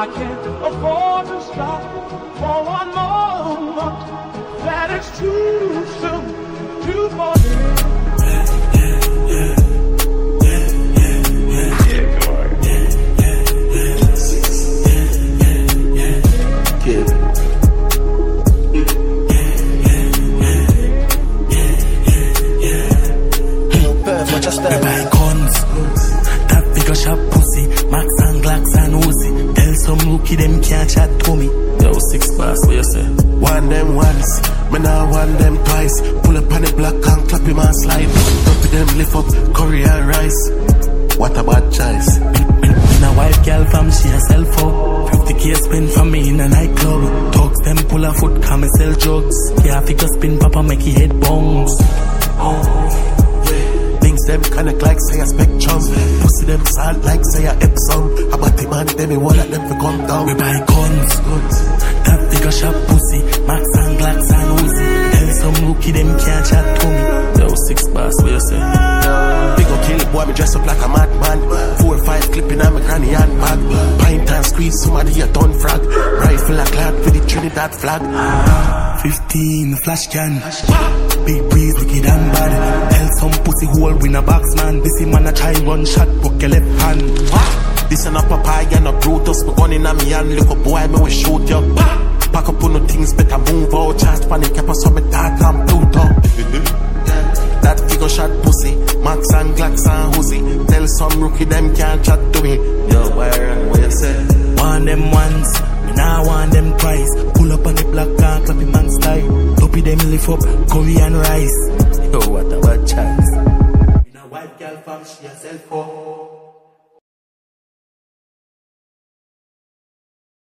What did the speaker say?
I can't afford to stop for one moment. That it's too soon to forget. We buy guns, that bigger shop pussy, Max and Glocks and Uzi. Tell some rookie them can't chat to me. Yo, 6 bars, what you say? Want them once, me now want them twice. Pull up on the block and clap him and slide. Dump them lift up curry and rice. What a bad choice. In a white girl from she herself up. 50K spend for me in a nightclub. Dogs them pull a foot, come and sell drugs. Yeah, figure spin papa make he head bones. Them connect like say a spectrum. Pussy them salt like say a Epsom. About the man, them all of them for come down. We buy guns, that bigger shop pussy, Max and Glocks and Uzi. Tell some rookie them can't chat to me. Yo, 6 bars, what you say? Big ol' kill boy, me dress up like a madman. 4 or 5 clipping on me granny and bag. Pint and squeeze somebody a ton frag. Rifle a clad with the Trinidad flag. 15 flash can. Big breeze, wicked and bad. Tell some pussy hole win a box man. This man a try run shot, broke your left hand. This ain't a papaya and a Brutus. Me gun in a me hand, look a boy, me will shoot you. Pack up on the things, better move out. Charge panic, keep us on me dark and Pluto. That figure shot pussy, Max and Glocks and Uzi. Tell some rookie them can't chat to me. Yo, Byron, what you say? Want them once, me now want them twice. Pull up on the block and clap him and style. Dopey them lift up, curry and rice. Yo, what a bad chance. In a white girl from she herself up.